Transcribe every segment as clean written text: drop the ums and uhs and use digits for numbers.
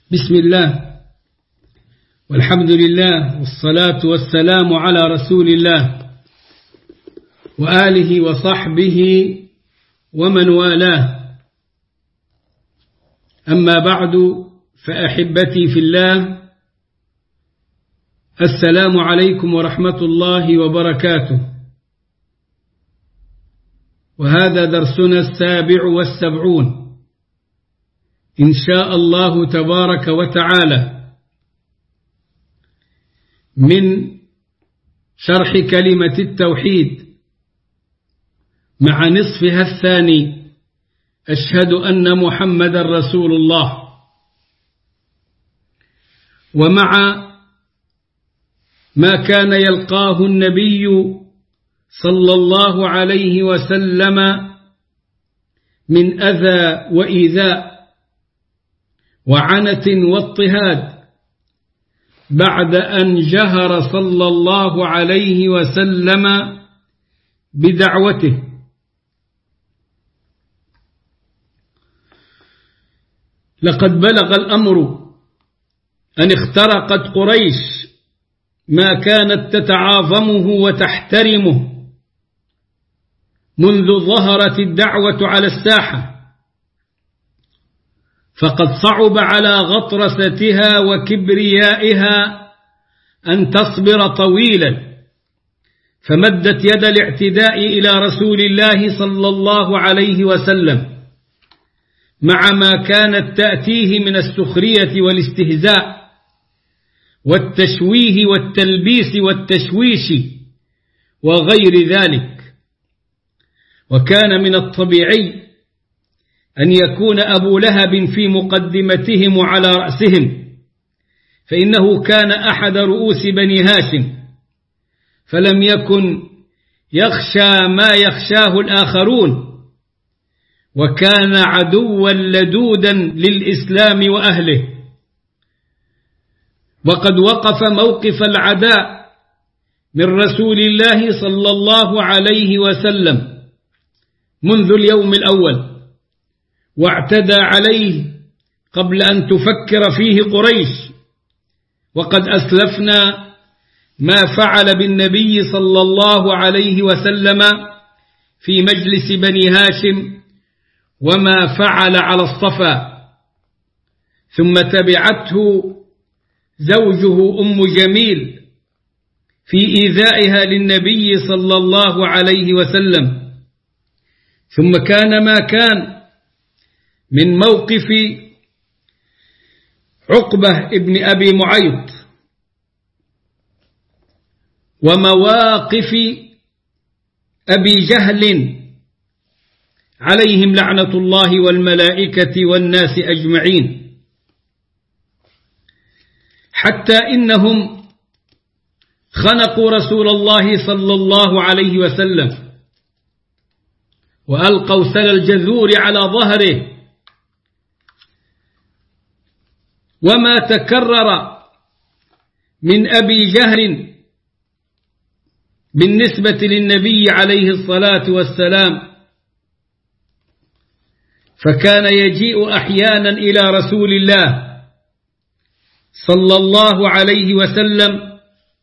بسم الله والحمد لله والصلاة والسلام على رسول الله وآله وصحبه ومن والاه. أما بعد فأحبتي في الله، السلام عليكم ورحمة الله وبركاته. وهذا درسنا 77 إن شاء الله تبارك وتعالى من شرح كلمة التوحيد مع نصفها الثاني: أشهد أن محمد رسول الله. ومع ما كان يلقاه النبي صلى الله عليه وسلم من أذى وإيذاء وعنة واضطهاد بعد أن جهر صلى الله عليه وسلم بدعوته. لقد بلغ الأمر أن اخترقت قريش ما كانت تتعاظمه وتحترمه منذ ظهرت الدعوة على الساحة، فقد صعب على غطرستها وكبريائها أن تصبر طويلا، فمدت يد الاعتداء إلى رسول الله صلى الله عليه وسلم مع ما كانت تأتيه من السخرية والاستهزاء والتشويه والتلبيس والتشويش وغير ذلك. وكان من الطبيعي أن يكون أبو لهب في مقدمتهم وعلى رأسهم، فإنه كان أحد رؤوس بني هاشم، فلم يكن يخشى ما يخشاه الآخرون، وكان عدوا لدودا للإسلام وأهله. وقد وقف موقف العداء من رسول الله صلى الله عليه وسلم منذ اليوم الأول، واعتدى عليه قبل أن تفكر فيه قريش. وقد أسلفنا ما فعل بالنبي صلى الله عليه وسلم في مجلس بني هاشم وما فعل على الصفا، ثم تبعته زوجه أم جميل في إيذائها للنبي صلى الله عليه وسلم. ثم كان ما كان من موقف عقبة ابن أبي معيط ومواقف أبي جهل عليهم لعنة الله والملائكة والناس أجمعين، حتى إنهم خنقوا رسول الله صلى الله عليه وسلم وألقوا سل الجذور على ظهره. وما تكرر من أبي جهل بالنسبة للنبي عليه الصلاة والسلام، فكان يجيء أحيانا إلى رسول الله صلى الله عليه وسلم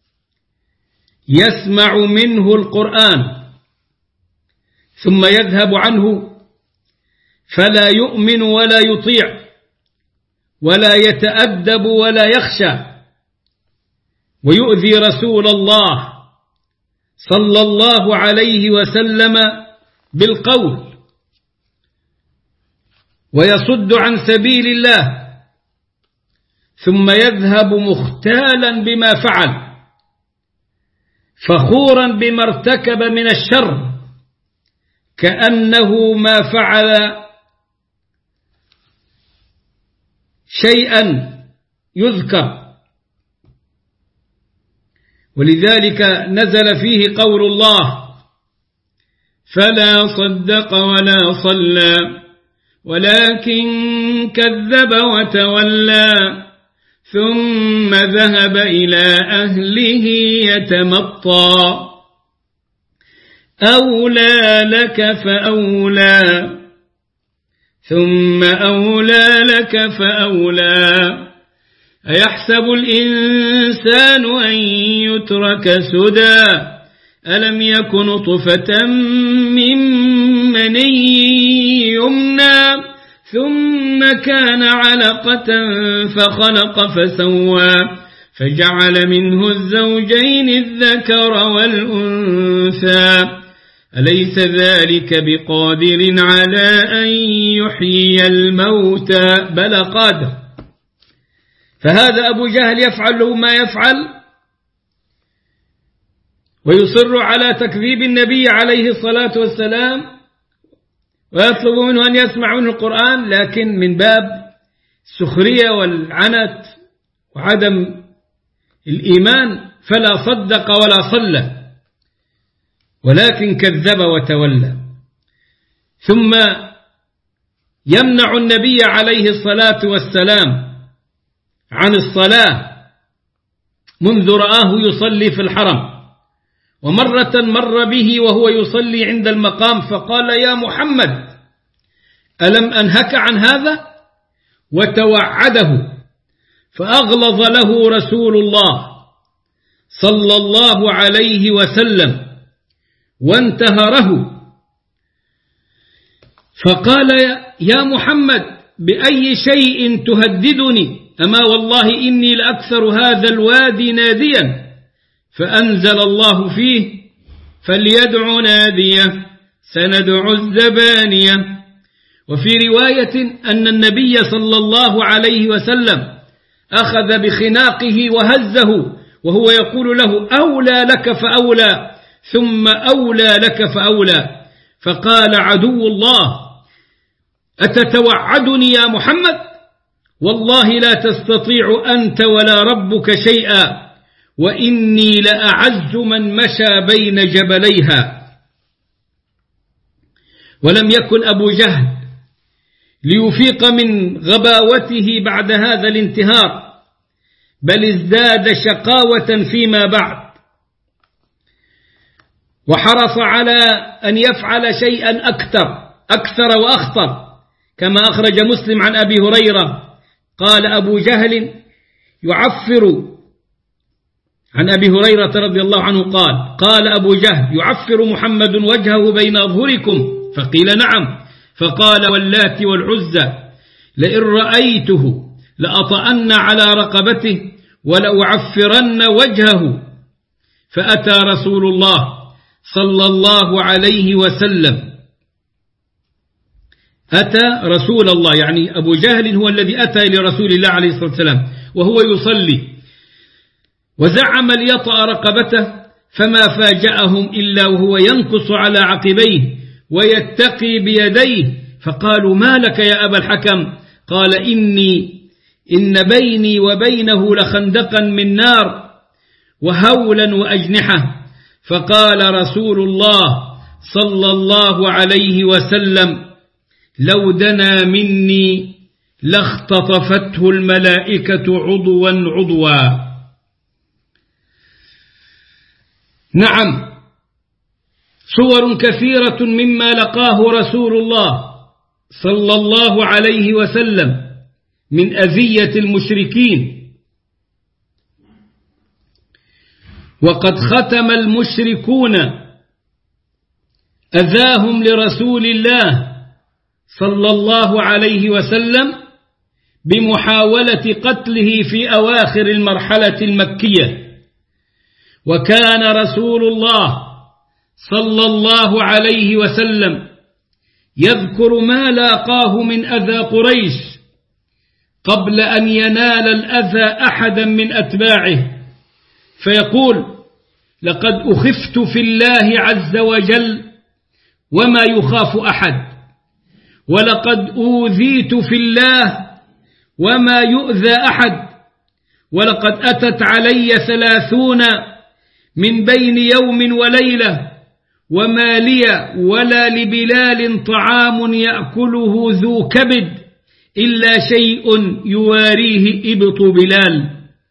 يسمع منه القرآن ثم يذهب عنه، فلا يؤمن ولا يطيع ولا يتأدب ولا يخشى، ويؤذي رسول الله صلى الله عليه وسلم بالقول ويصد عن سبيل الله، ثم يذهب مختالا بما فعل فخورا بما ارتكب من الشر كأنه ما فعل شيئا يذكر. ولذلك نزل فيه قول الله: فلا صدق ولا صلى ولكن كذب وتولى ثم ذهب إلى أهله يتمطى أولى لك فأولى ثم أولى لك فأولى أيحسب الإنسان أن يترك سدى ألم يك نطفة من مني يمنى ثم كان علقة فخلق فسوى فجعل منه الزوجين الذكر والأنثى أليس ذلك بقادر على أن يحيي الموتى بلى قادر. فهذا أبو جهل يفعل له ما يفعل ويصر على تكذيب النبي عليه الصلاة والسلام ويطلب منه أن يسمع منه القرآن، لكن من باب السخرية والعنت وعدم الإيمان فلا صدق ولا صلى، ولكن كذب وتولى. ثم يمنع النبي عليه الصلاة والسلام عن الصلاة منذ رآه يصلي في الحرم، ومرة مر به وهو يصلي عند المقام فقال يا محمد ألم أنهك عن هذا؟ وتوعده، فأغلظ له رسول الله صلى الله عليه وسلم وانتهره، فقال يا محمد بأي شيء تهددني؟ أما والله إني لأكثر هذا الوادي ناديا. فأنزل الله فيه فليدع ناديه سندع الزبانية. وفي رواية أن النبي صلى الله عليه وسلم أخذ بخناقه وهزه وهو يقول له أولى لك فأولى ثم أولى لك فأولى، فقال عدو الله أتتوعدني يا محمد؟ والله لا تستطيع أنت ولا ربك شيئا، وإني لأعز من مشى بين جبليها. ولم يكن أبو جهل ليفيق من غباوته بعد هذا الانتهار، بل ازداد شقاوة فيما بعد، وحرص على أن يفعل شيئا أكثر وأخطر، كما أخرج مسلم عن أبي هريرة قال أبو جهل يعفر عن أبي هريرة رضي الله عنه قال أبو جهل يعفر محمد وجهه بين أظهركم؟ فقيل نعم، فقال واللات والعزى لئن رأيته لأطأن على رقبته ولأعفرن وجهه. فأتى رسول الله صلى الله عليه وسلم، أتى رسول الله، يعني أبو جهل هو الذي أتى لرسول الله عليه الصلاة والسلام وهو يصلي وزعم ليطأ رقبته، فما فاجأهم إلا وهو ينكص على عقبيه ويتقي بيديه، فقالوا ما لك يا أبا الحكم؟ قال إن بيني وبينه لخندقا من نار وهولا وأجنحة. فقال رسول الله صلى الله عليه وسلم لو دنا مني لاختطفته الملائكة عضوا عضوا. نعم، صور كثيرة مما لقاه رسول الله صلى الله عليه وسلم من أذية المشركين، وقد ختم المشركون أذاهم لرسول الله صلى الله عليه وسلم بمحاولة قتله في أواخر المرحلة المكية. وكان رسول الله صلى الله عليه وسلم يذكر ما لاقاه من أذى قريش قبل أن ينال الأذى أحدا من أتباعه، فيقول لقد أخفت في الله عز وجل وما يخاف أحد، ولقد أوذيت في الله وما يؤذى أحد، ولقد أتت علي 30 من بين يوم وليلة وما لي ولا لبلال طعام يأكله ذو كبد إلا شيء يواريه إبط بلال.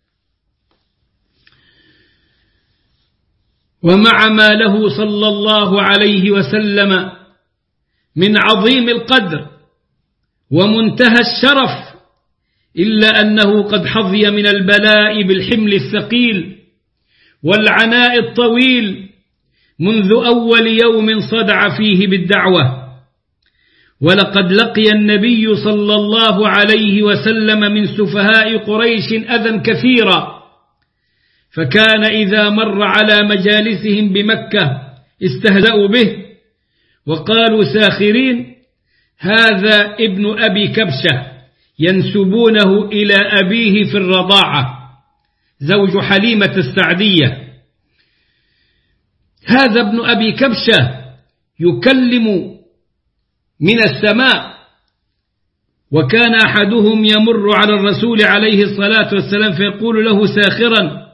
ومع ما له صلى الله عليه وسلم من عظيم القدر ومنتهى الشرف إلا أنه قد حظي من البلاء بالحمل الثقيل والعناء الطويل منذ أول يوم صدع فيه بالدعوة. ولقد لقي النبي صلى الله عليه وسلم من سفهاء قريش أذى كثيرا، فكان إذا مر على مجالسهم بمكة استهزأوا به وقالوا ساخرين: هذا ابن أبي كبشة، ينسبونه إلى أبيه في الرضاعة زوج حليمة السعدية. هذا ابن أبي كبشة يكلم من السماء، وكان أحدهم يمر على الرسول عليه الصلاة والسلام فيقول له ساخرا: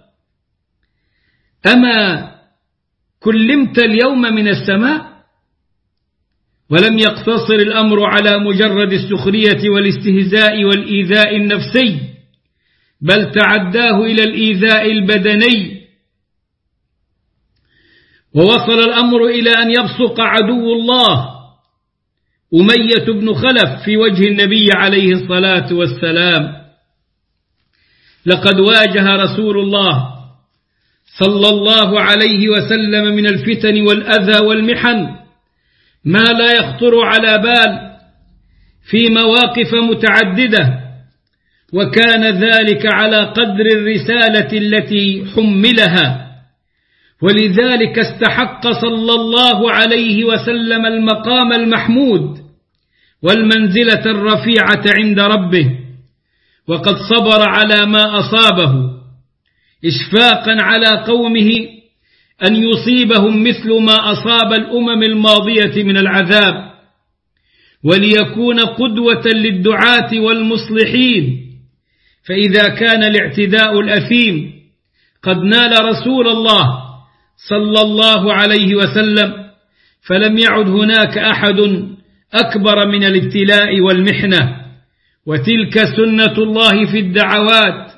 أما كلمت اليوم من السماء؟ ولم يقتصر الأمر على مجرد السخرية والاستهزاء والإيذاء النفسي، بل تعداه إلى الإيذاء البدني، ووصل الأمر إلى أن يبصق عدو الله أمية بن خلف في وجه النبي عليه الصلاة والسلام. لقد واجه رسول الله صلى الله عليه وسلم من الفتن والأذى والمحن ما لا يخطر على بال في مواقف متعددة، وكان ذلك على قدر الرسالة التي حملها، ولذلك استحق صلى الله عليه وسلم المقام المحمود والمنزلة الرفيعة عند ربه، وقد صبر على ما أصابه إشفاقا على قومه أن يصيبهم مثل ما أصاب الأمم الماضية من العذاب، وليكون قدوة للدعاة والمصلحين. فإذا كان الاعتداء الأثيم قد نال رسول الله صلى الله عليه وسلم، فلم يعد هناك أحد أكبر من الابتلاء والمحنة، وتلك سنة الله في الدعوات.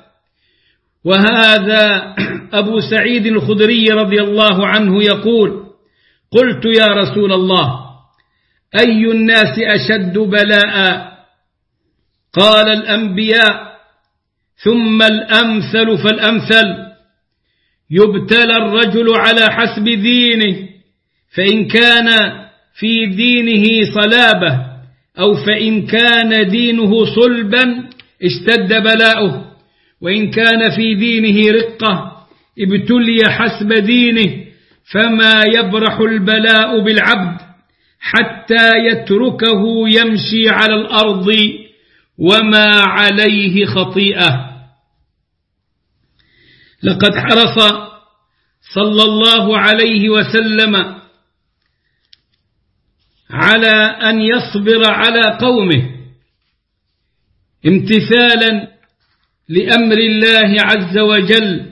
وهذا أبو سعيد الخدري رضي الله عنه يقول: قلت يا رسول الله أي الناس أشد بلاء؟ قال: الأنبياء، ثم الأمثل فالأمثل. يبتلى الرجل على حسب دينه، فإن كان في دينه صلابة أو فإن كان دينه صلبا اشتد بلاؤه، وإن كان في دينه رقة ابتلي حسب دينه، فما يبرح البلاء بالعبد حتى يتركه يمشي على الأرض وما عليه خطيئة. لقد حرص صلى الله عليه وسلم على أن يصبر على قومه امتثالا لأمر الله عز وجل: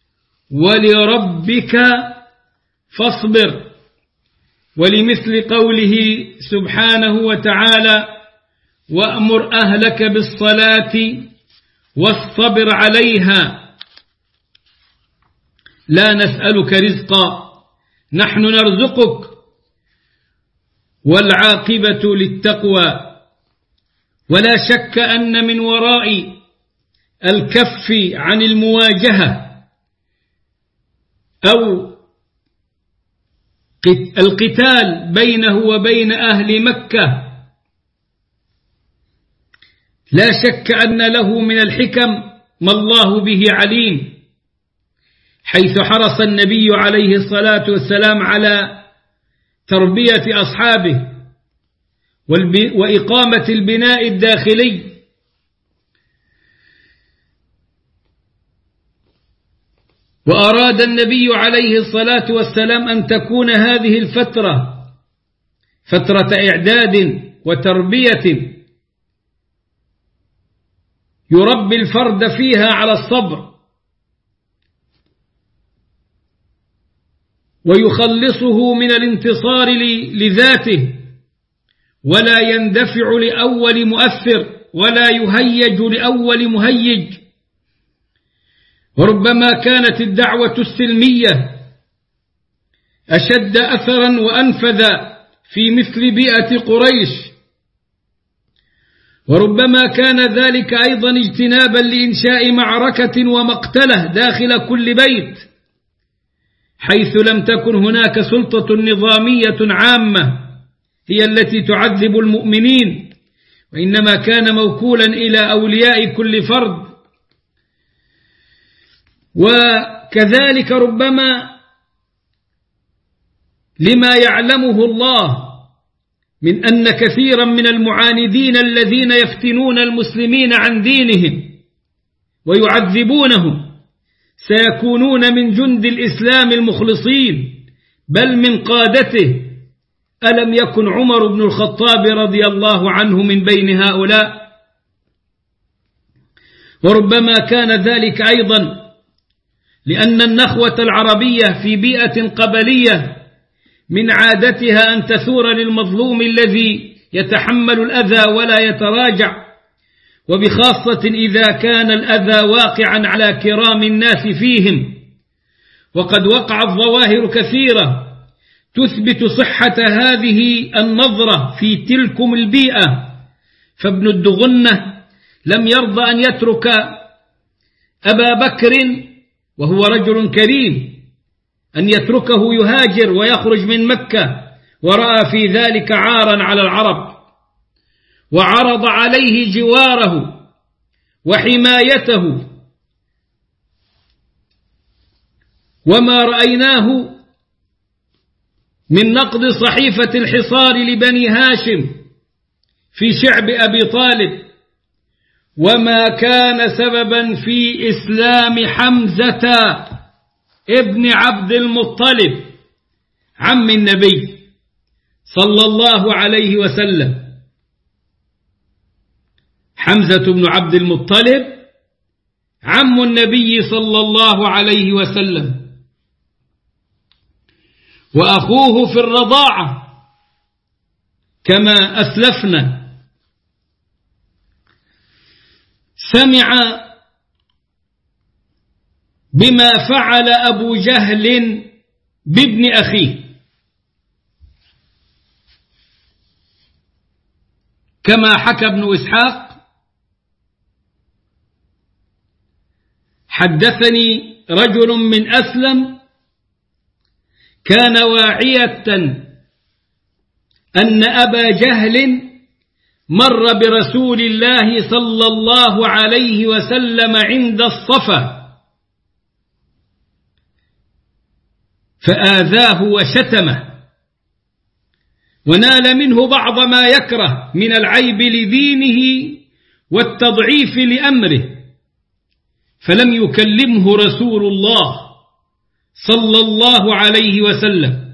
ولربك فاصبر، ولمثل قوله سبحانه وتعالى: وأمر أهلك بالصلاة واصطبر عليها لا نسألك رزقا نحن نرزقك والعاقبة للتقوى. ولا شك أن من وراء الكف عن المواجهة أو القتال بينه وبين أهل مكة لا شك أن له من الحكم ما الله به عليم، حيث حرص النبي عليه الصلاة والسلام على تربية أصحابه وإقامة البناء الداخلي. وأراد النبي عليه الصلاة والسلام أن تكون هذه الفترة فترة إعداد وتربية يربي الفرد فيها على الصبر، ويخلصه من الانتصار لذاته، ولا يندفع لأول مؤثر ولا يهيج لأول مهيج. وربما كانت الدعوة السلمية أشد أثرا وأنفذ في مثل بيئة قريش، وربما كان ذلك أيضا اجتنابا لإنشاء معركة ومقتلة داخل كل بيت، حيث لم تكن هناك سلطة نظامية عامة هي التي تعذب المؤمنين، وإنما كان موكولا إلى أولياء كل فرد. وكذلك ربما لما يعلمه الله من أن كثيرا من المعاندين الذين يفتنون المسلمين عن دينهم ويعذبونهم سيكونون من جند الإسلام المخلصين، بل من قادته. ألم يكن عمر بن الخطاب رضي الله عنه من بين هؤلاء؟ وربما كان ذلك أيضا لأن النخوة العربية في بيئة قبلية من عادتها أن تثور للمظلوم الذي يتحمل الأذى ولا يتراجع، وبخاصة إذا كان الأذى واقعا على كرام الناس فيهم. وقد وقعت ظواهر كثيرة تثبت صحة هذه النظرة في تلكم البيئة، فابن الدغنة لم يرضى أن يترك أبا بكر وهو رجل كريم، أن يتركه يهاجر ويخرج من مكة، ورأى في ذلك عارا على العرب، وعرض عليه جواره وحمايته. وما رأيناه من نقض صحيفة الحصار لبني هاشم في شعب أبي طالب، وما كان سببا في إسلام حمزة ابن عبد المطلب عم النبي صلى الله عليه وسلم. حمزة بن عبد المطلب عم النبي صلى الله عليه وسلم، وأخوه في الرضاعة كما أسلفنا. سمع بما فعل أبو جهل بابن أخيه، كما حكى ابن إسحاق: حدثني رجل من أسلم كان واعية أن أبا جهل مر برسول الله صلى الله عليه وسلم عند الصفا فآذاه وشتمه، ونال منه بعض ما يكره من العيب لدينه والتضعيف لأمره، فلم يكلمه رسول الله صلى الله عليه وسلم.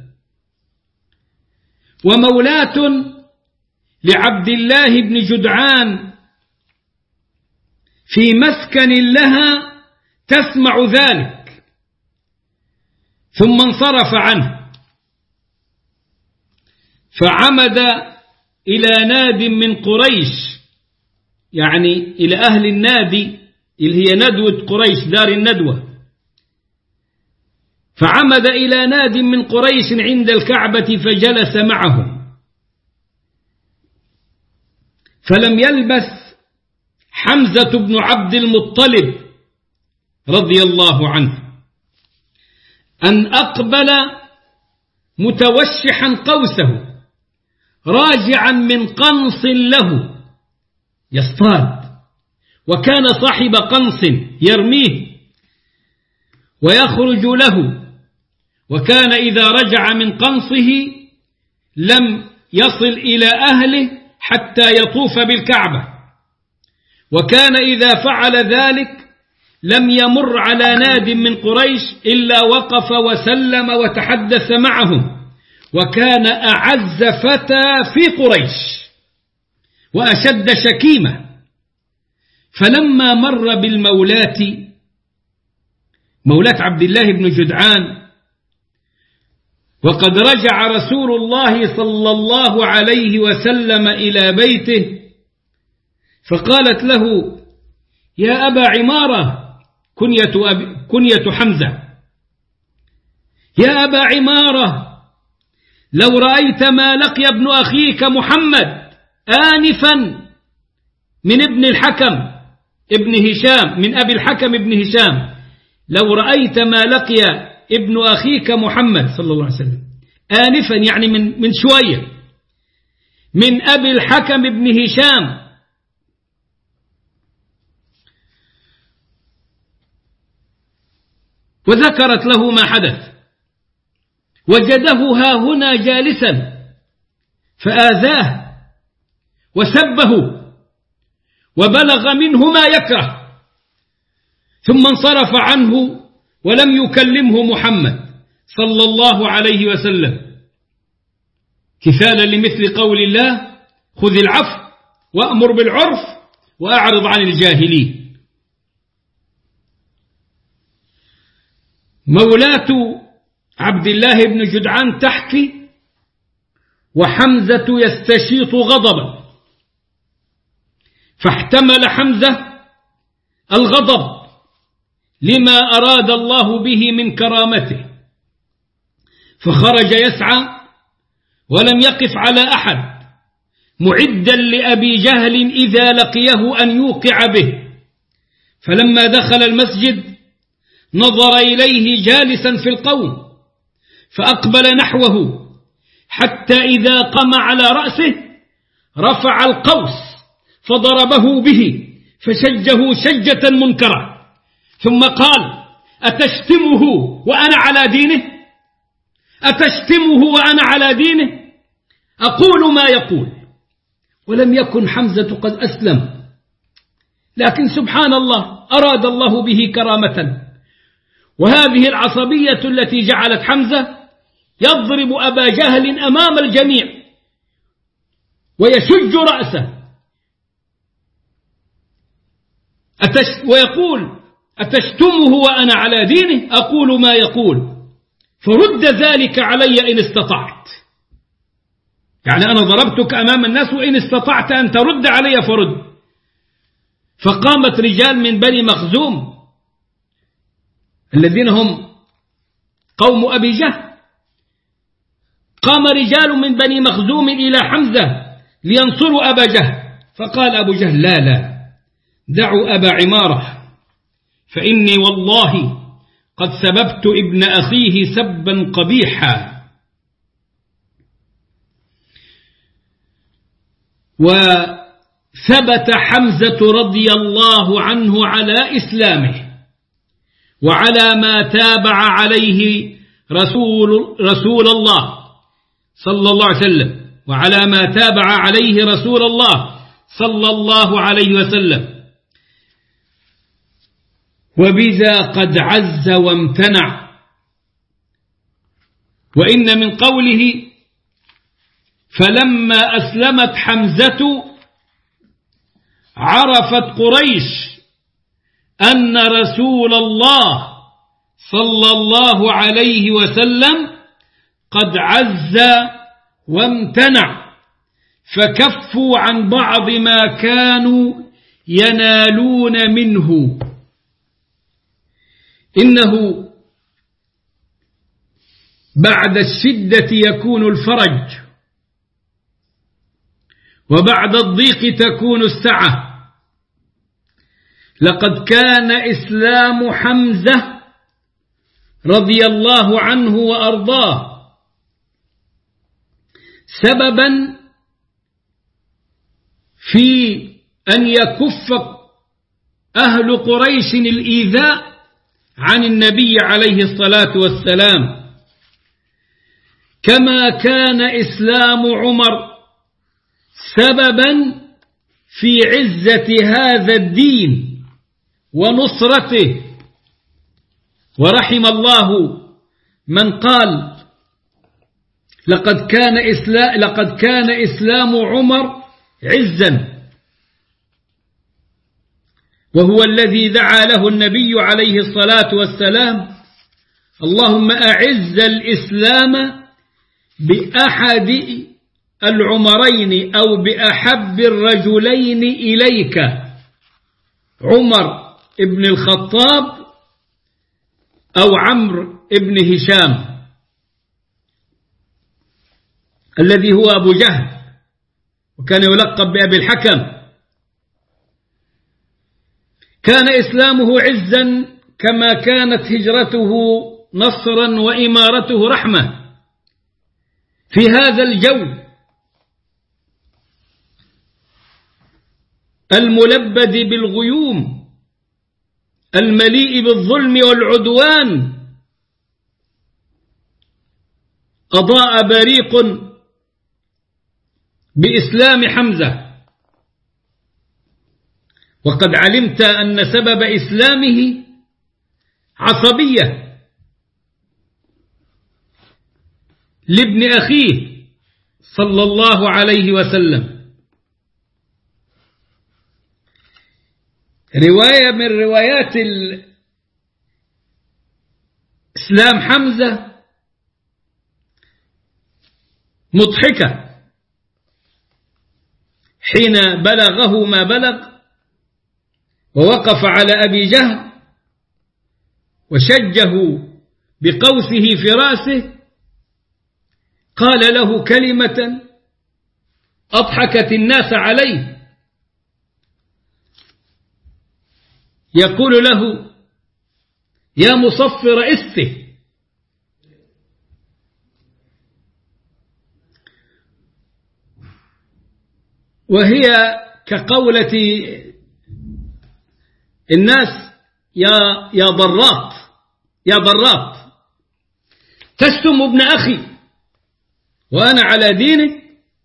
ومولاة لعبد الله بن جدعان في مسكن لها تسمع ذلك، ثم انصرف عنه، فعمد إلى ناد من قريش، يعني إلى أهل النادي اللي هي ندوة قريش، دار الندوة، فعمد إلى ناد من قريش عند الكعبة فجلس معهم. فلم يلبث حمزة بن عبد المطلب رضي الله عنه أن أقبل متوشحا قوسه راجعا من قنص له يصطاد، وكان صاحب قنص يرميه ويخرج له، وكان إذا رجع من قنصه لم يصل إلى أهله حتى يطوف بالكعبة، وكان إذا فعل ذلك لم يمر على ناد من قريش إلا وقف وسلم وتحدث معهم، وكان أعز فتى في قريش وأشد شكيمة. فلما مر بالمولاة، مولاة عبد الله بن جدعان، وقد رجع رسول الله صلى الله عليه وسلم إلى بيته، فقالت له: يا أبا عمارة، كنية حمزة، يا أبا عمارة، لو رأيت ما لقي ابن أخيك محمد آنفا من ابن الحكم ابن هشام، من أبي الحكم ابن هشام: لو رأيت ما لقي ابن أخيك محمد صلى الله عليه وسلم آنفا، يعني من شوية، من أبي الحكم ابن هشام. وذكرت له ما حدث، وجده ها هنا جالسا فآذاه وسبه وبلغ منه ما يكره، ثم انصرف عنه ولم يكلمه محمد صلى الله عليه وسلم، كفالا لمثل قول الله: خذ العفو وأمر بالعرف وأعرض عن الجاهلين. مولاة عبد الله بن جدعان تحكي: وحمزة يستشيط غضبا، فاحتمل حمزة الغضب لما أراد الله به من كرامته، فخرج يسعى ولم يقف على أحد، معدا لأبي جهل إذا لقيه أن يوقع به. فلما دخل المسجد نظر إليه جالسا في القوم، فأقبل نحوه، حتى إذا قام على رأسه رفع القوس فضربه به فشجه شجة منكرة، ثم قال: أتشتمه وأنا على دينه؟ أتشتمه وأنا على دينه؟ أقول ما يقول. ولم يكن حمزة قد أسلم، لكن سبحان الله أراد الله به كرامة. وهذه العصبية التي جعلت حمزة يضرب أبا جهل أمام الجميع ويشج رأسه ويقول: أتشتمه وأنا على دينه؟ أقول ما يقول، فرد ذلك علي إن استطعت. يعني أنا ضربتك أمام الناس، وإن استطعت أن ترد علي فرد. فقامت رجال من بني مخزوم الذين هم قوم أبي جهل، قام رجال من بني مخزوم إلى حمزة لينصروا أبا جهل، فقال أبو جهل: لا لا، دعوا أبا عمارة، فإني والله قد سببت ابن أخيه سبا قبيحا. وثبت حمزة رضي الله عنه على إسلامه وعلى ما تابع عليه رسول الله صلى الله عليه وسلم، وعلى ما تابع عليه رسول الله صلى الله عليه وسلم، وبذا قد عز وامتنع. وإن من قوله: فلما أسلمت حمزة عرفت قريش أن رسول الله صلى الله عليه وسلم قد عز وامتنع، فكفوا عن بعض ما كانوا ينالون منه. إنه بعد الشدة يكون الفرج، وبعد الضيق تكون السعة. لقد كان إسلام حمزة رضي الله عنه وأرضاه سببا في أن يكف أهل قريش الإيذاء عن النبي عليه الصلاة والسلام، كما كان إسلام عمر سببا في عزة هذا الدين ونصرته. ورحم الله من قال: لقد كان إسلام عمر عزا، وهو الذي دعا له النبي عليه الصلاة والسلام: اللهم أعز الإسلام بأحد العمرين أو بأحب الرجلين إليك، عمر ابن الخطاب أو عمرو ابن هشام الذي هو أبو جهل، وكان يلقب بأبي الحكم. كان إسلامه عزا كما كانت هجرته نصرا وإمارته رحمة. في هذا الجو الملبد بالغيوم المليء بالظلم والعدوان أضاء بريق بإسلام حمزة. وقد علمت أن سبب إسلامه عصبية لابن أخيه صلى الله عليه وسلم. رواية من روايات إسلام حمزة مضحكة. حين بلغه ما بلغ ووقف على أبي جهل وشجه بقوسه في رأسه قال له كلمة أضحكت الناس عليه، يقول له يا مصفر إسته. وهي كقولة الناس يا ضراط يا ضراط، تشتم ابن أخي وأنا على دينك.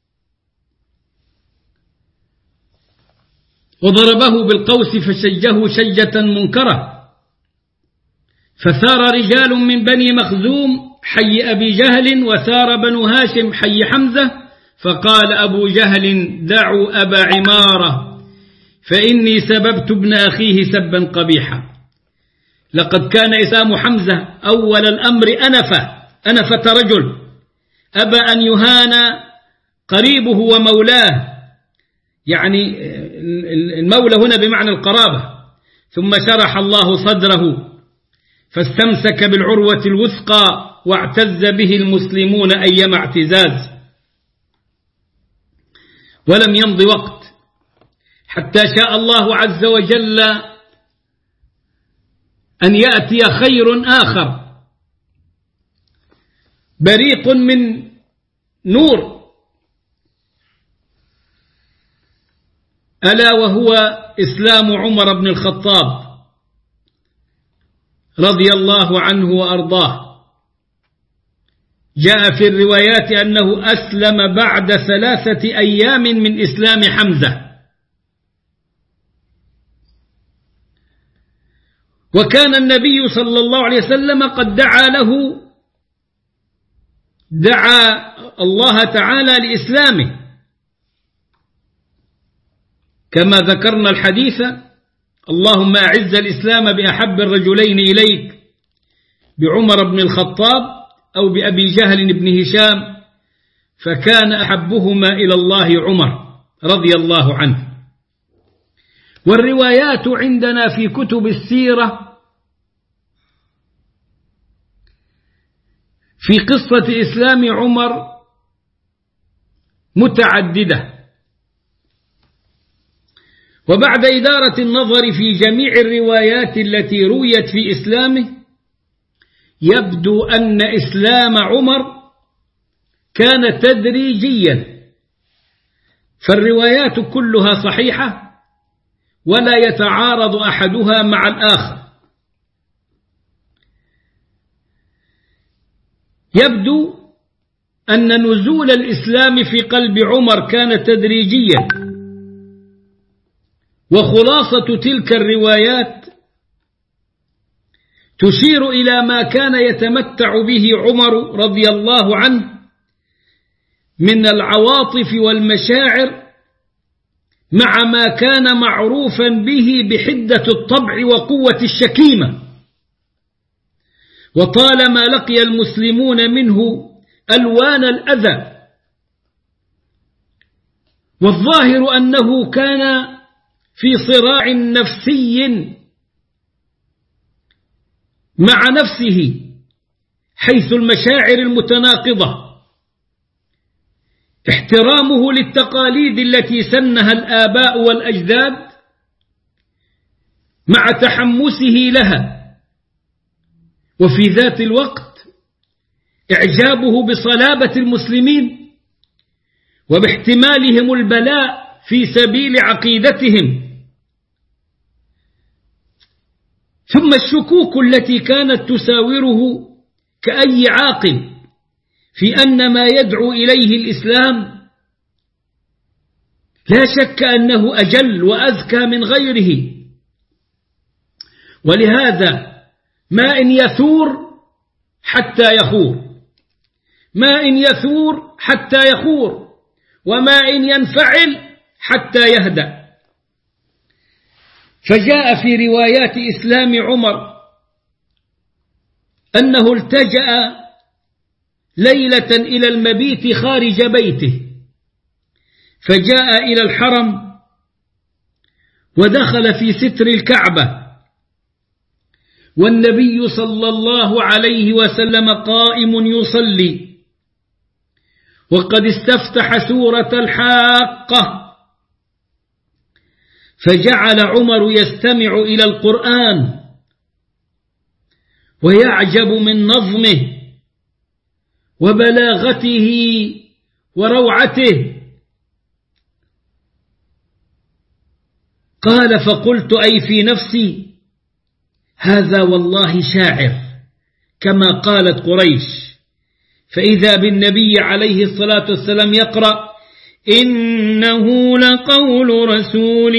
وضربه بالقوس فشجه شجة منكرة، فثار رجال من بني مخزوم حي أبي جهل وثار بنو هاشم حي حمزة، فقال أبو جهل دعوا أبا عمارة فإني سببت ابن أخيه سبا قبيحا. لقد كان إسلام حمزة أول الأمر أنفة رجل أبى أن يهان قريبه ومولاه، يعني المولى هنا بمعنى القرابة. ثم شرح الله صدره فاستمسك بالعروة الوثقى واعتز به المسلمون أيما اعتزاز. ولم يمض وقت حتى شاء الله عز وجل أن يأتي خير آخر بريق من نور، ألا وهو إسلام عمر بن الخطاب رضي الله عنه وأرضاه. جاء في الروايات أنه أسلم بعد 3 أيام من إسلام حمزة. وكان النبي صلى الله عليه وسلم قد دعا الله تعالى لإسلامه، كما ذكرنا الحديث: اللهم أعز الإسلام بأحب الرجلين إليك، بعمر بن الخطاب أو بأبي جهل بن هشام، فكان أحبهما إلى الله عمر رضي الله عنه. والروايات عندنا في كتب السيرة في قصة إسلام عمر متعددة. وبعد إدارة النظر في جميع الروايات التي رويت في إسلامه، يبدو أن إسلام عمر كان تدريجيا، فالروايات كلها صحيحة ولا يتعارض أحدها مع الآخر. يبدو أن نزول الإسلام في قلب عمر كان تدريجيا، وخلاصة تلك الروايات تشير إلى ما كان يتمتع به عمر رضي الله عنه من العواطف والمشاعر، مع ما كان معروفا به بحدة الطبع وقوة الشكيمة. وطالما لقي المسلمون منه ألوان الأذى، والظاهر أنه كان في صراع نفسي مع نفسه، حيث المشاعر المتناقضة، احترامه للتقاليد التي سنها الآباء والأجداد، مع تحمسه لها، وفي ذات الوقت إعجابه بصلابة المسلمين وباحتمالهم البلاء في سبيل عقيدتهم، ثم الشكوك التي كانت تساوره كأي عاقل في أن ما يدعو إليه الإسلام لا شك أنه أجل وأذكى من غيره. ولهذا ما إن يثور حتى يخور، ما إن يثور حتى يخور، وما إن ينفعل حتى يهدأ. فجاء في روايات إسلام عمر أنه التجأ ليلة إلى المبيت خارج بيته، فجاء إلى الحرم ودخل في ستر الكعبة، والنبي صلى الله عليه وسلم قائم يصلي، وقد استفتح سورة الحاقة، فجعل عمر يستمع إلى القرآن ويعجب من نظمه وبلاغته وروعته. قال: فقلت أي في نفسي هذا والله شاعر كما قالت قريش، فإذا بالنبي عليه الصلاة والسلام يقرأ: إنه لقول رسول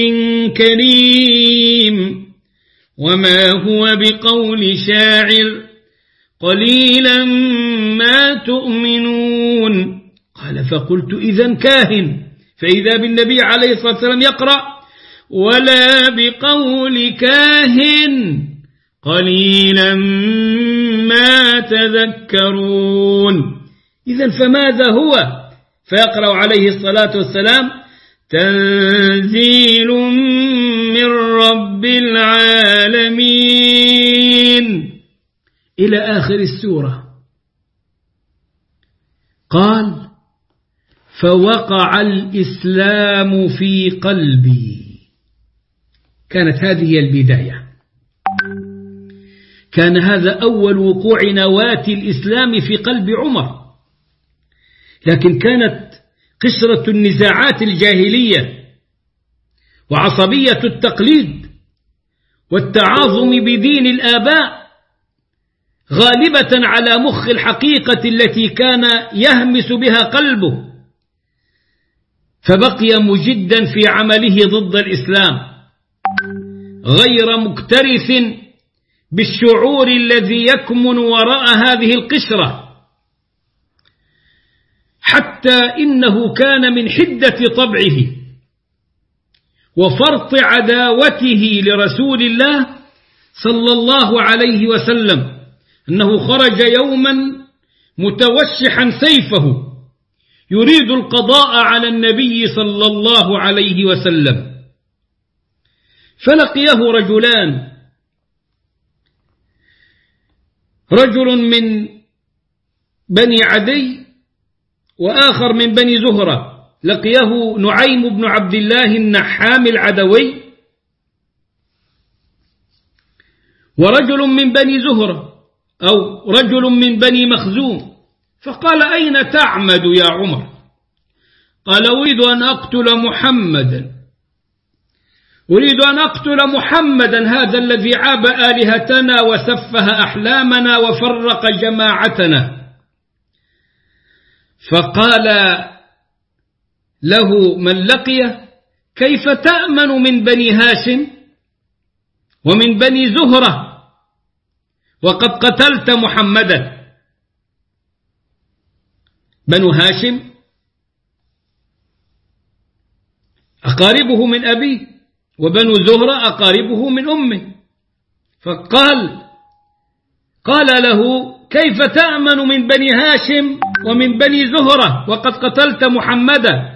كريم وما هو بقول شاعر قليلا ما تؤمنون. قال: فقلت إذن كاهن، فإذا بالنبي عليه الصلاة والسلام يقرأ: ولا بقول كاهن قليلا ما تذكرون. إذن فماذا هو؟ فيقرأ عليه الصلاة والسلام: تنزيل من رب العالمين إلى آخر السورة. قال: فوقع الإسلام في قلبي. كانت هذه البداية، كان هذا أول وقوع نواة الإسلام في قلب عمر، لكن كانت قشرة النزاعات الجاهلية وعصبية التقليد والتعاظم بدين الآباء غالبة على مخ الحقيقة التي كان يهمس بها قلبه، فبقي مجدا في عمله ضد الإسلام، غير مكترث بالشعور الذي يكمن وراء هذه القشرة، حتى إنه كان من حدة طبعه وفرط عداوته لرسول الله صلى الله عليه وسلم أنه خرج يوما متوشحا سيفه يريد القضاء على النبي صلى الله عليه وسلم، فلقيه رجلان، رجل من بني عدي وآخر من بني زهرة، لقيه نعيم بن عبد الله النحام العدوي ورجل من بني زهرة أو رجل من بني مخزوم، فقال: أين تعمد يا عمر؟ قال: أريد أن أقتل محمدا هذا الذي عاب آلهتنا وسفه أحلامنا وفرق جماعتنا. فقال له من لقيه: كيف تأمن من بني هاشم ومن بني زهرة وقد قتلت محمدا؟ بنو هاشم أقاربه من أبيه، وبنو زهرة أقاربه من أمه. قال له: كيف تأمن من بني هاشم ومن بني زهرة وقد قتلت محمدا؟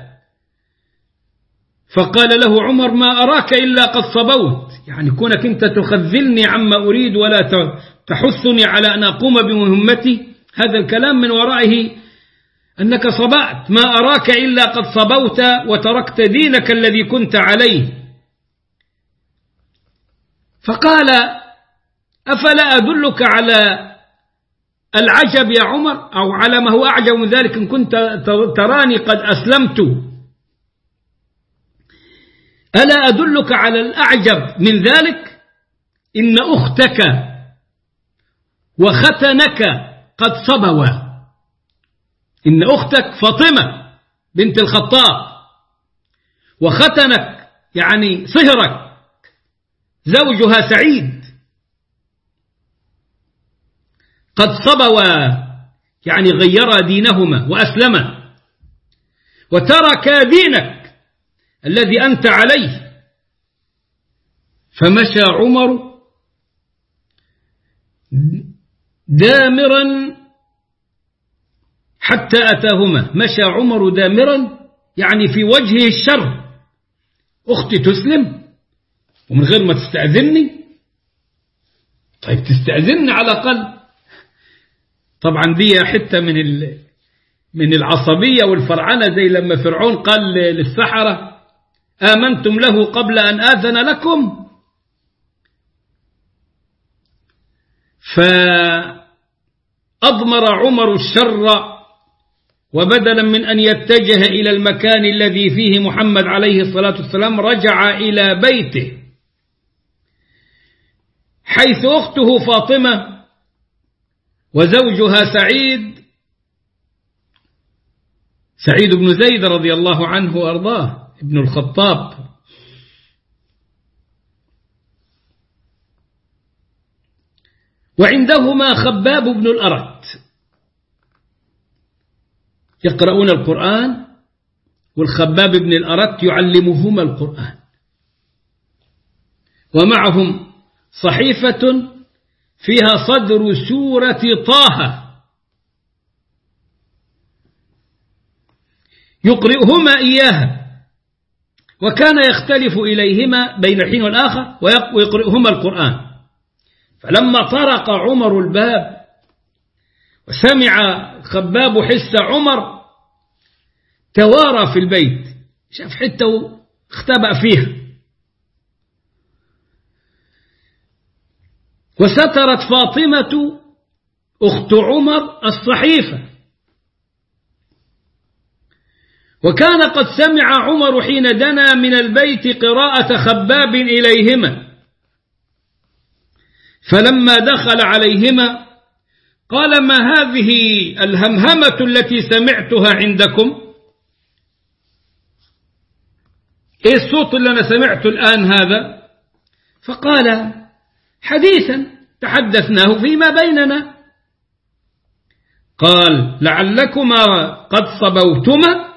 فقال له عمر: ما أراك إلا قد صبوت، يعني كونك أنت تخذلني عما أريد ولا تحثني على أن أقوم بمهمتي، هذا الكلام من ورائه أنك صبأت، ما أراك إلا قد صبوت وتركت دينك الذي كنت عليه. فقال: أفلا أدلك على العجب يا عمر، أو على ما هو أعجب من ذلك إن كنت تراني قد أسلمت؟ ألا أدلك على الأعجب من ذلك؟ إن أختك وختنك قد صبوا. إن أختك فاطمة بنت الخطاب وختنك يعني صهرك زوجها سعيد قد صبوا، يعني غيرا دينهما وأسلما وتركا دينك الذي أنت عليه. فمشى عمر دامرا حتى أتاهما. مشى عمر دامرا يعني في وجهه الشر. أختي تسلم ومن غير ما تستأذني؟ طيب تستأذني على الأقل. طبعا دي حتة من العصبية والفرعنة، زي لما فرعون قال للسحرة: آمنتم له قبل أن آذن لكم؟ فأضمر عمر الشر، وبدلا من أن يتجه إلى المكان الذي فيه محمد عليه الصلاة والسلام رجع إلى بيته، حيث أخته فاطمة وزوجها سعيد بن زيد رضي الله عنه وأرضاه ابن الخطاب. وعندهما خباب بن الأرت يقرؤون القرآن، والخباب بن الأرت يعلمهما القرآن، ومعهم صحيفة فيها صدر سورة طه يقرئهما إياها، وكان يختلف إليهما بين حين والآخر ويقرئهما القرآن. فلما طرق عمر الباب وسمع خباب حس عمر توارى في البيت، شاف حتة واختبأ فيها، وسترت فاطمة أخت عمر الصحيفة. وكان قد سمع عمر حين دنا من البيت قراءة خباب إليهما، فلما دخل عليهما قال: ما هذه الهمهمة التي سمعتها عندكم؟ إيه الصوت اللي أنا سمعته الآن هذا؟ فقال: حديثا تحدثناه فيما بيننا. قال: لعلكما قد صبوتما.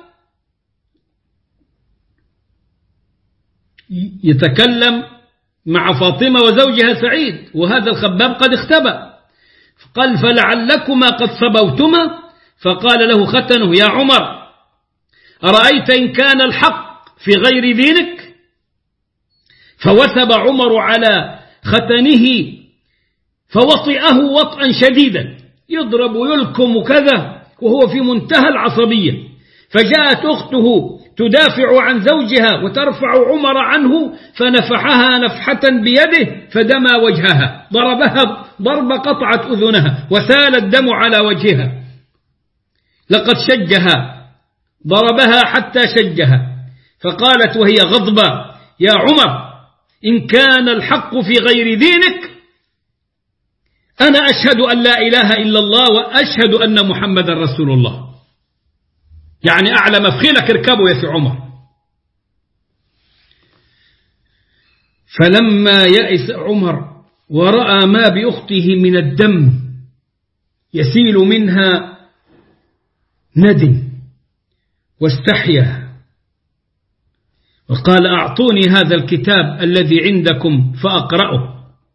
يتكلم مع فاطمة وزوجها سعيد، وهذا الخباب قد اختبأ. قال: فلعلكما قد صبوتما. فقال له ختنه: يا عمر، أرأيت إن كان الحق في غير دينك؟ فوثب عمر على ختنه فوطئه وطئا شديدا، يضرب ويلكم كذا وهو في منتهى العصبية. فجاءت أخته تدافع عن زوجها وترفع عمر عنه، فنفحها نفحة بيده فدمى وجهها، ضربها ضرب قطعت أذنها وسال الدم على وجهها. لقد شجها، ضربها حتى شجها. فقالت وهي غضبة: يا عمر، إن كان الحق في غير دينك أنا أشهد أن لا إله إلا الله وأشهد أن محمد رسول الله. يعني أعلى مفخينك اركبوا يا سي عمر. فلما يئس عمر ورأى ما بأخته من الدم يسيل منها ندم واستحيا، وقال: أعطوني هذا الكتاب الذي عندكم فأقرأه.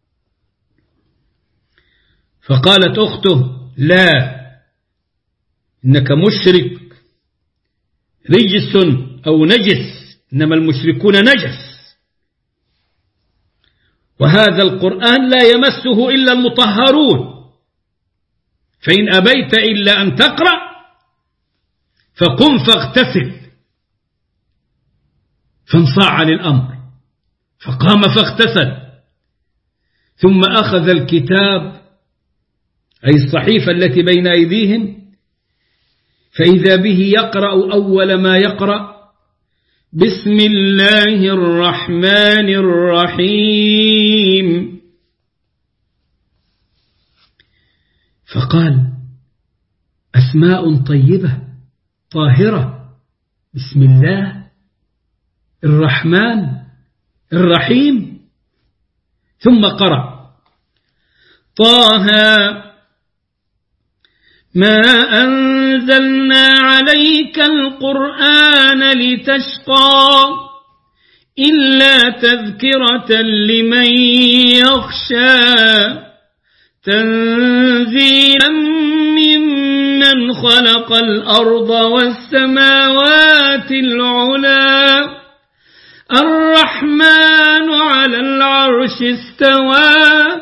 فقالت أخته: لا، إنك مشرك رجس أو نجس، إنما المشركون نجس، وهذا القرآن لا يمسه إلا المطهرون، فإن أبيت إلا أن تقرأ فقم فاغتسل. فانصاع للأمر فقام فاغتسل ثم أخذ الكتاب أي الصحيفة التي بين أيديهم، فإذا به يقرأ أول ما يقرأ: بسم الله الرحمن الرحيم. فقال: أسماء طيبة طاهرة، بسم الله الرحمن الرحيم. ثم قرأ: طه ما أنزلنا عليك القرآن لتشقى إلا تذكرة لمن يخشى تنزيلا ممن خلق الأرض والسماوات العلى الرحمن على العرش استوى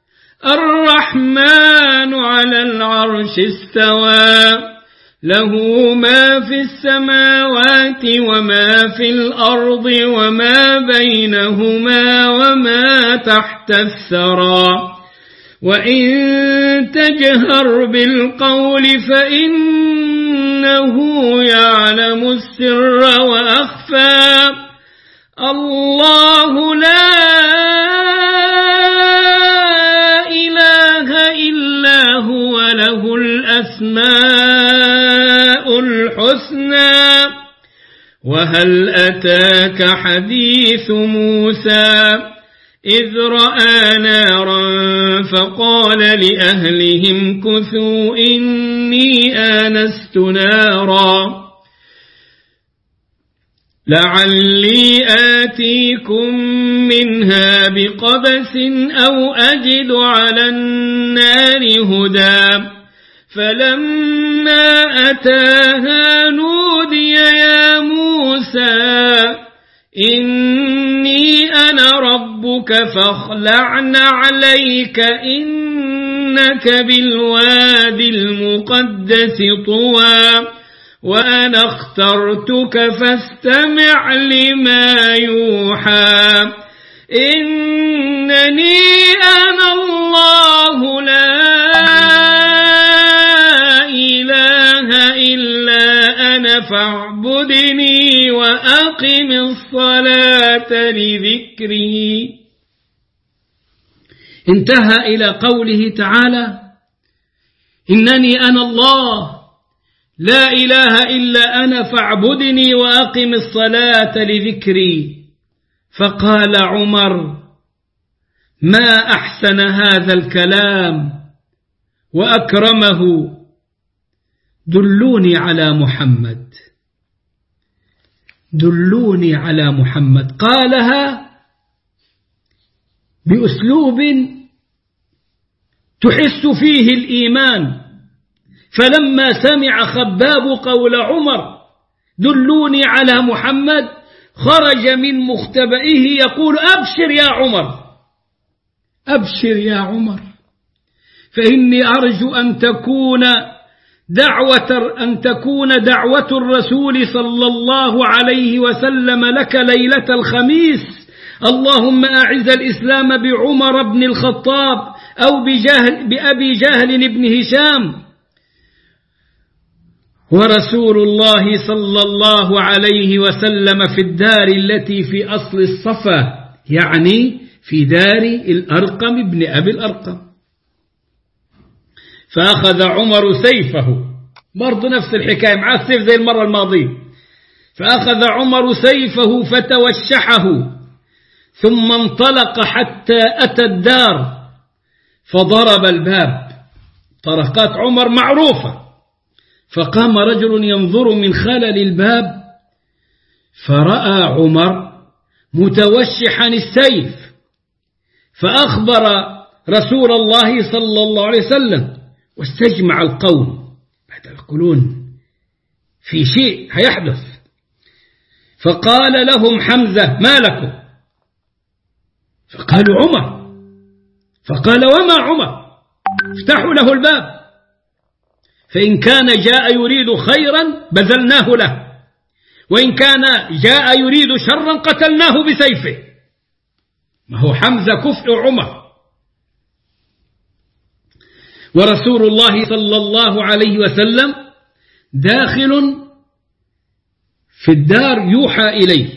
الرحمن على العرش استوى له ما في السماوات وما في الأرض وما بينهما وما تحت الثرى وإن تجهر بالقول فإنه يعلم السر وأخفى الله لا إله إلا هو له الأسماء الحسنى وهل أتاك حديث موسى إذ رأى نارا فقال لأهلهم كثوا إني آنست نارا لعلي آتيكم منها بقبس أو أجد على النار هدى فلما أتاها نودي يا موسى إني أنا ربك فاخلع عليك إنك بالوادي المقدس طوى وأنا اخترتك فاستمع لما يوحى إنني أنا الله لا إله إلا أنا فاعبدني وأقم الصلاة لذكري. انتهى إلى قوله تعالى إنني أنا الله لا إله إلا أنا فاعبدني وأقم الصلاة لذكري. فقال عمر ما أحسن هذا الكلام وأكرمه دلوني على محمد دلوني على محمد. قالها بأسلوب تحس فيه الإيمان. فلما سمع خباب قول عمر دلوني على محمد خرج من مختبئه يقول أبشر يا عمر أبشر يا عمر فإني أرجو أن تكون دعوة الرسول صلى الله عليه وسلم لك ليلة الخميس اللهم أعز الإسلام بعمر بن الخطاب أو بأبي جهل بن هشام ورسول الله صلى الله عليه وسلم في الدار التي في أصل الصفا يعني في دار الأرقم بن أبي الأرقم. فأخذ عمر سيفه برضو نفس الحكاية مع السيف زي المرة الماضية. فأخذ عمر سيفه فتوشحه ثم انطلق حتى أتى الدار فضرب الباب. طرقات عمر معروفة. فقام رجل ينظر من خلل الباب فرأى عمر متوشحا السيف فأخبر رسول الله صلى الله عليه وسلم واستجمع القوم بعد يقولون في شيء هيحدث. فقال لهم حمزة ما لكم؟ فقالوا عمر. فقال وما عمر؟ افتحوا له الباب فإن كان جاء يريد خيرا بذلناه له وإن كان جاء يريد شرا قتلناه بسيفه. ما هو حمزة كفء عمر ورسول الله صلى الله عليه وسلم داخل في الدار يوحى إليه،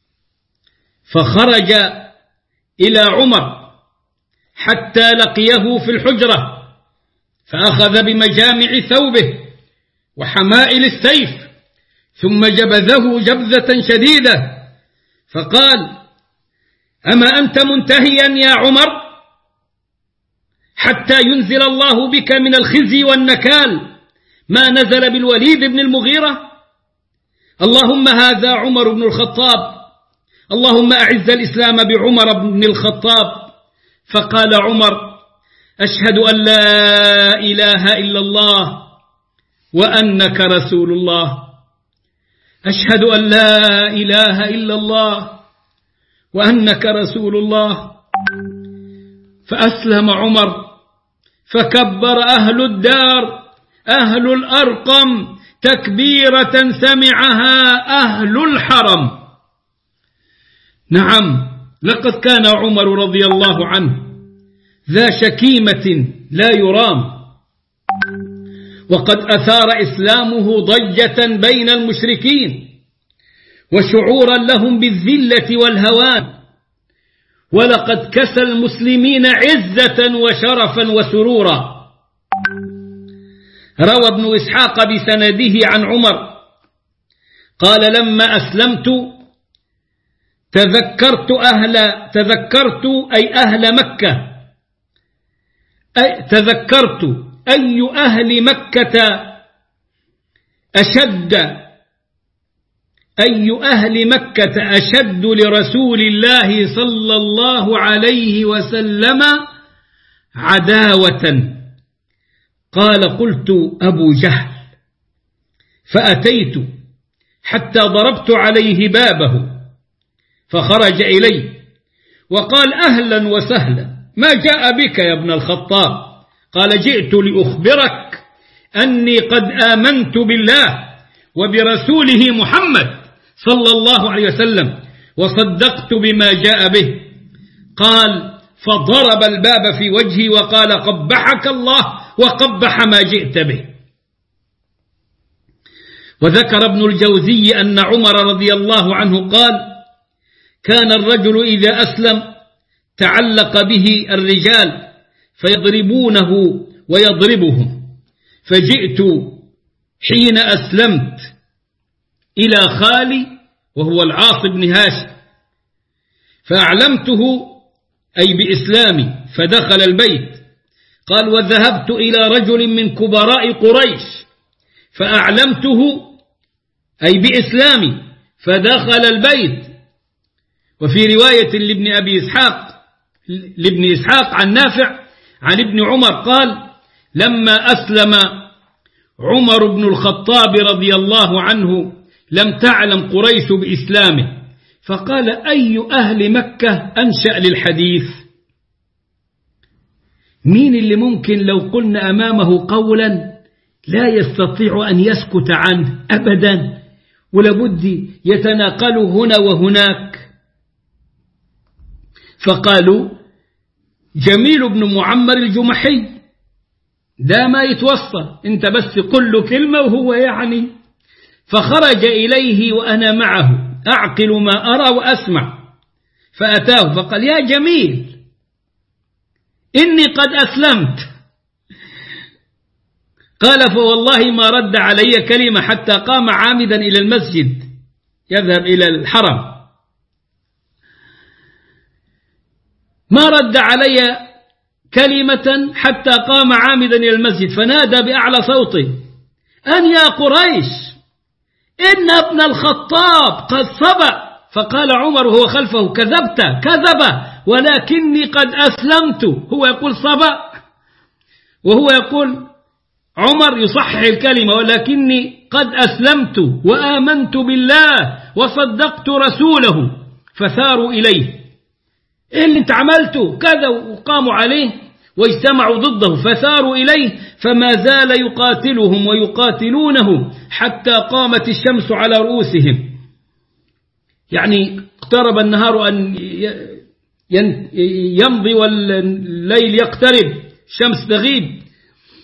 فخرج إلى عمر حتى لقيه في الحجرة، فأخذ بمجامع ثوبه وحمائل السيف، ثم جبذه جبذة شديدة، فقال: أما أنت منتهيا يا عمر حتى ينزل الله بك من الخزي والنكال ما نزل بالوليد بن المغيرة؟ اللهم هذا عمر بن الخطاب، اللهم أعز الإسلام بعمر بن الخطاب. فقال عمر: أشهد أن لا إله إلا الله وأنك رسول الله، أشهد أن لا إله إلا الله وأنك رسول الله. فأسلم عمر، فكبر أهل الدار أهل الأرقم تكبيرة سمعها أهل الحرم. نعم، لقد كان عمر رضي الله عنه ذا شكيمة لا يرام، وقد أثار إسلامه ضجة بين المشركين وشعورا لهم بالذلة والهوان، ولقد كسى المسلمين عزة وشرفا وسرورا. روى ابن إسحاق بسنده عن عمر قال: لما أسلمت تذكرت أهل مكة، تذكرت أي أهل مكة أشد لرسول الله صلى الله عليه وسلم عداوة. قال: قلت أبو جهل، فأتيت حتى ضربت عليه بابه، فخرج إلي وقال: أهلا وسهلا، ما جاء بك يا ابن الخطاب؟ قال: جئت لأخبرك أني قد آمنت بالله وبرسوله محمد صلى الله عليه وسلم وصدقت بما جاء به. قال: فضرب الباب في وجهي وقال: قبحك الله وقبح ما جئت به. وذكر ابن الجوزي أن عمر رضي الله عنه قال: كان الرجل إذا أسلم تعلق به الرجال فيضربونه ويضربهم، فجئت حين أسلمت إلى خالي وهو العاص بن هاشم فأعلمته أي بإسلامي، فدخل البيت. قال: وذهبت إلى رجل من كبراء قريش فأعلمته أي بإسلامي، فدخل البيت. وفي رواية لابن إسحاق عن نافع عن ابن عمر قال: لما أسلم عمر بن الخطاب رضي الله عنه لم تعلم قريش بإسلامه، فقال: أي أهل مكة أنشأ للحديث؟ مين اللي ممكن لو قلنا أمامه قولا لا يستطيع أن يسكت عنه أبدا، ولابد يتناقله هنا وهناك؟ فقالوا: جميل بن معمر الجمحي، ده ما يتوصى، انت بس قل له كلمة وهو يعني. فخرج إليه وأنا معه أعقل ما أرى وأسمع، فأتاه فقال: يا جميل إني قد أسلمت. قال: فوالله ما رد علي كلمة حتى قام عامدا إلى المسجد يذهب إلى الحرم، ما رد علي كلمة حتى قام عامدا إلى المسجد، فنادى بأعلى صوته: أن يا قريش إن ابن الخطاب قد صبأ. فقال عمر وهو خلفه: كذبت، كذب، ولكني قد أسلمت. هو يقول صبأ وهو يقول عمر يصحح الكلمة: ولكني قد أسلمت وآمنت بالله وصدقت رسوله. فثاروا إليه: إيه اللي انت عملته كذا؟ وقاموا عليه واجتمعوا ضده، فثاروا إليه فما زال يقاتلهم ويقاتلونه حتى قامت الشمس على رؤوسهم. يعني اقترب النهار أن يمضي والليل يقترب، الشمس تغيب،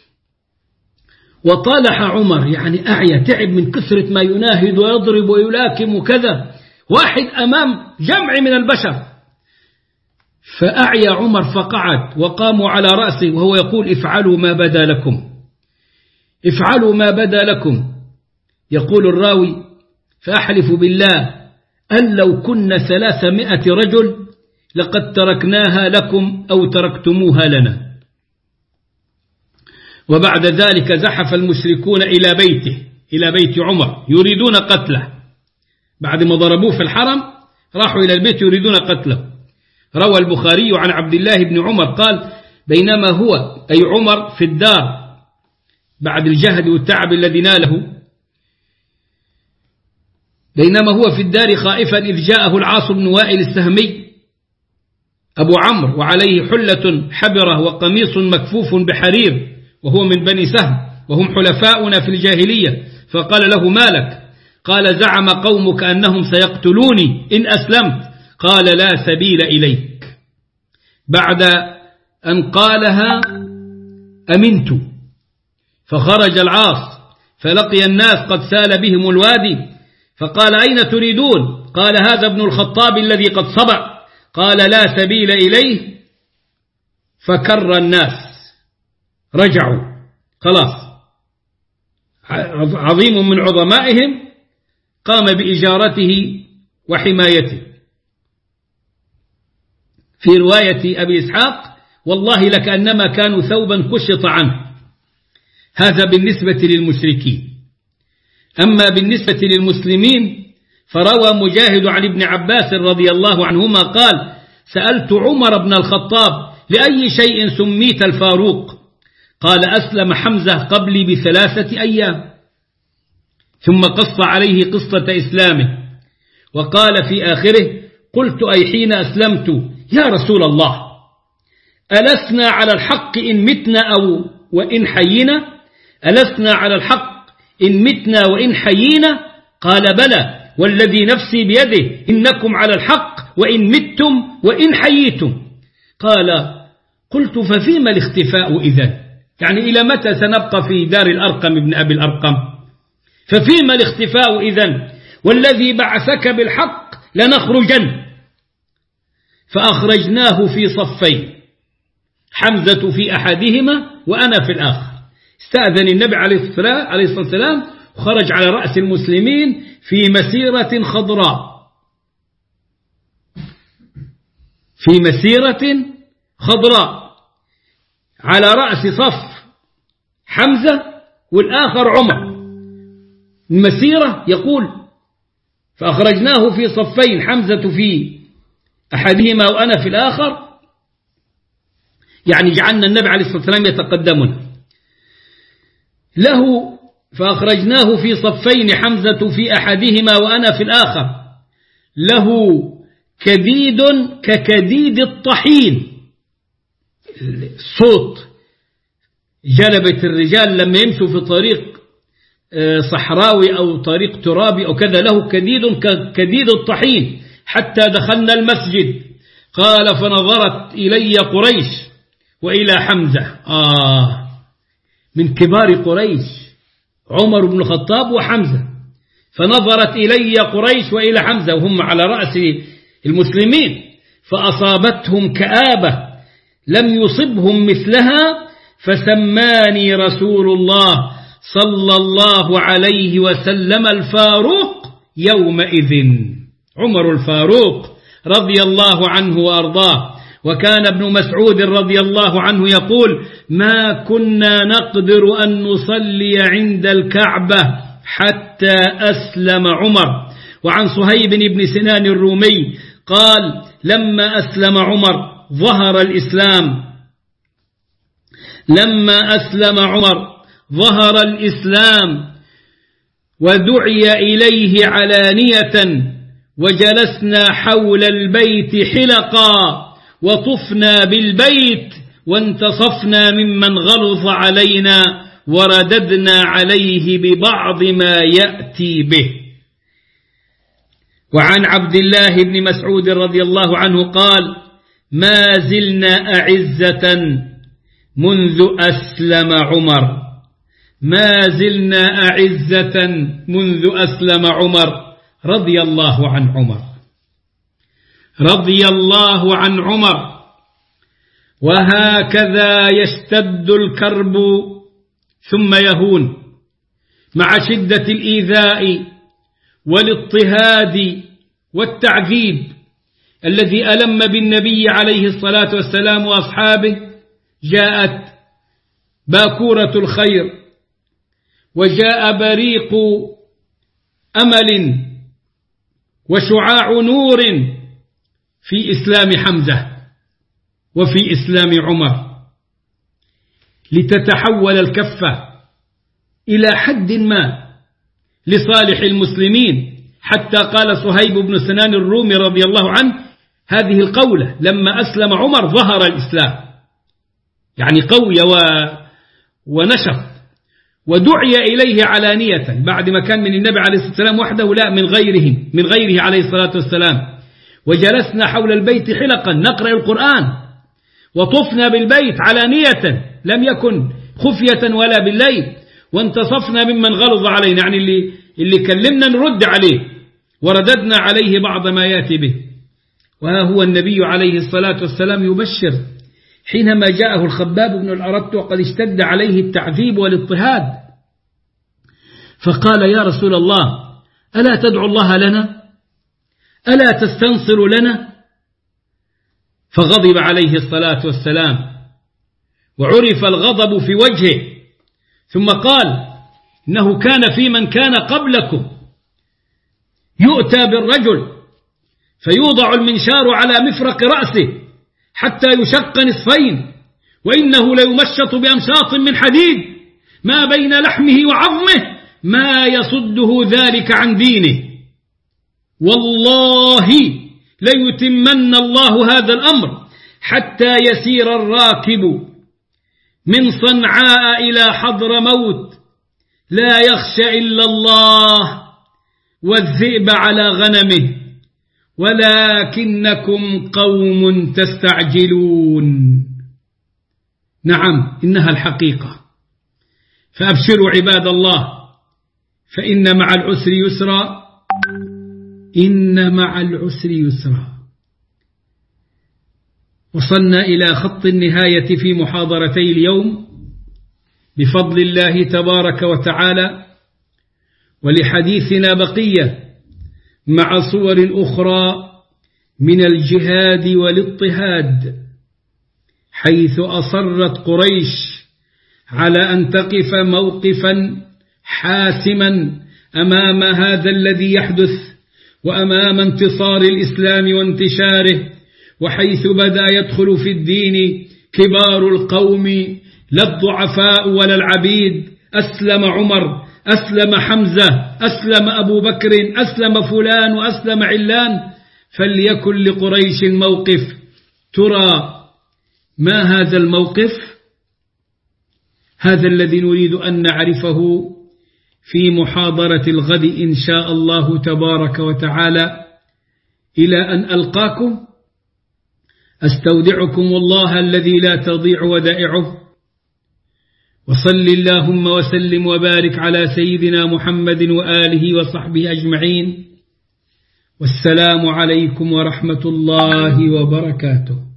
وطالح عمر، يعني أعيا، تعب من كثرة ما يناهد ويضرب ويلاكم وكذا، واحد أمام جمع من البشر. فأعيا عمر فقعد وقاموا على رأسه وهو يقول افعلوا ما بدا لكم، افعلوا ما بدا لكم. يقول الراوي فأحلف بالله أن لو كنا 300 رجل لقد تركناها لكم أو تركتموها لنا. وبعد ذلك زحف المشركون إلى بيته، إلى بيت عمر، يريدون قتله. بعد ما ضربوه في الحرم راحوا إلى البيت يريدون قتله. روى البخاري عن عبد الله بن عمر قال بينما هو أي عمر في الدار بعد الجهد والتعب الذي ناله، بينما هو في الدار خائفا إذ جاءه العاص بن وائل السهمي أبو عمرو وعليه حلة حبرة وقميص مكفوف بحرير وهو من بني سهم وهم حلفاؤنا في الجاهلية، فقال له ما لك؟ قال زعم قومك أنهم سيقتلوني إن أسلمت. قال لا سبيل إليك. بعد أن قالها أمنت، فخرج العاص فلقي الناس قد سال بهم الوادي، فقال أين تريدون؟ قال هذا ابن الخطاب الذي قد صبع. قال لا سبيل إليه. فكر الناس رجعوا، خلاص عظيم من عظمائهم قام بإجارته وحمايته. في رواية أبي إسحاق والله لكأنما كانوا ثوبا كشط عنه. هذا بالنسبة للمشركين. أما بالنسبة للمسلمين فروى مجاهد عن ابن عباس رضي الله عنهما قال سألت عمر بن الخطاب لأي شيء سميت الفاروق؟ قال أسلم حمزة قبلي ب3 أيام. ثم قص عليه قصة إسلامه وقال في آخره قلت أي حين أسلمت يا رسول الله ألسنا على الحق إن متنا أو وإن حيينا؟ ألسنا على الحق إن متنا وإن حيينا؟ قال بلى والذي نفسي بيده إنكم على الحق وإن متم وإن حييتم. قال قلت ففيما الاختفاء إذن؟ يعني إلى متى سنبقى في دار الأرقم ابن أبي الأرقم؟ ففيما الاختفاء إذن؟ والذي بعثك بالحق لنخرجن. فأخرجناه في صفين، حمزة في أحدهما وأنا في الآخر. استأذن النبي عليه الصلاة والسلام وخرج على رأس المسلمين في مسيرة خضراء، في مسيرة خضراء على رأس صف حمزة والآخر عمر. المسيرة يقول فأخرجناه في صفين، حمزة في أحدهما وأنا في الآخر، يعني جعلنا النبي عليه الصلاة والسلام يتقدمنا له. فأخرجناه في صفين، حمزة في أحدهما وأنا في الآخر، له كديد ككديد الطحين. صوت جلبة الرجال لما يمشوا في طريق صحراوي أو طريق ترابي أو كذا، له كديد ككديد الطحين. حتى دخلنا المسجد قال فنظرت إلي قريش وإلى حمزة، من كبار قريش عمر بن الخطاب وحمزة، فنظرت إلي قريش وإلى حمزة وهم على رأس المسلمين، فأصابتهم كآبة لم يصبهم مثلها، فسماني رسول الله صلى الله عليه وسلم الفاروق يومئذ. عمر الفاروق رضي الله عنه وأرضاه. وكان ابن مسعود رضي الله عنه يقول ما كنا نقدر أن نصلي عند الكعبة حتى أسلم عمر. وعن صهيب بن سنان الرومي قال لما أسلم عمر ظهر الإسلام، لما أسلم عمر ظهر الإسلام ودعي إليه علانية، وجلسنا حول البيت حلقا، وطفنا بالبيت، وانتصفنا ممن غلظ علينا، ورددنا عليه ببعض ما يأتي به. وعن عبد الله بن مسعود رضي الله عنه قال ما زلنا أعزة منذ أسلم عمر، ما زلنا أعزة منذ أسلم عمر رضي الله عن عمر، رضي الله عن عمر. وهكذا يشتد الكرب ثم يهون مع شدة الإيذاء والاضطهاد والتعذيب الذي ألم بالنبي عليه الصلاة والسلام وأصحابه. جاءت باكورة الخير وجاء بريق أمل وشعاع نور في إسلام حمزة وفي إسلام عمر، لتتحول الكفة إلى حد ما لصالح المسلمين، حتى قال صهيب بن سنان الرومي رضي الله عنه هذه القولة: لما أسلم عمر ظهر الإسلام، يعني قوي ونشط، ودعي إليه علانية بعد ما كان من النبي عليه الصلاة والسلام وحده، لا من غيره عليه الصلاة والسلام. وجلسنا حول البيت حلقا نقرأ القرآن، وطفنا بالبيت علانية، لم يكن خفية ولا بالليل، وانتصفنا ممن غلظ علينا، يعني اللي كلمنا نرد عليه، ورددنا عليه بعض ما ياتي به. وها هو النبي عليه الصلاة والسلام يبشر حينما جاءه الخباب بن الأرت وقد اشتد عليه التعذيب والاضطهاد، فقال: يا رسول الله، ألا تدعو الله لنا؟ ألا تستنصر لنا؟ فغضب عليه الصلاة والسلام وعرف الغضب في وجهه، ثم قال: إنه كان في من كان قبلكم يؤتى بالرجل فيوضع المنشار على مفرق رأسه حتى يشق نصفين، وإنه ليمشط بأمشاط من حديد ما بين لحمه وعظمه ما يصده ذلك عن دينه، والله ليتمن الله هذا الأمر حتى يسير الراكب من صنعاء إلى حضرموت لا يخشى إلا الله والذئب على غنمه، ولكنكم قوم تستعجلون. نعم، إنها الحقيقة. فأبشروا عباد الله، فإن مع العسر يسرا، إن مع العسر يسرا. وصلنا إلى خط النهاية في محاضرتي اليوم بفضل الله تبارك وتعالى، ولحديثنا بقية مع صور أخرى من الجهاد والاضطهاد، حيث أصرت قريش على أن تقف موقفا حاسما أمام هذا الذي يحدث، وأمام انتصار الإسلام وانتشاره، وحيث بدأ يدخل في الدين كبار القوم لا الضعفاء ولا العبيد. أسلم عمر، أسلم حمزة، أسلم أبو بكر، أسلم فلان وأسلم علان. فليكن لقريش موقف. ترى ما هذا الموقف؟ هذا الذي نريد أن نعرفه في محاضرة الغد إن شاء الله تبارك وتعالى. إلى أن ألقاكم أستودعكم الله الذي لا تضيع ودائعه، وصل اللهم وسلم وبارك على سيدنا محمد وآله وصحبه أجمعين، والسلام عليكم ورحمة الله وبركاته.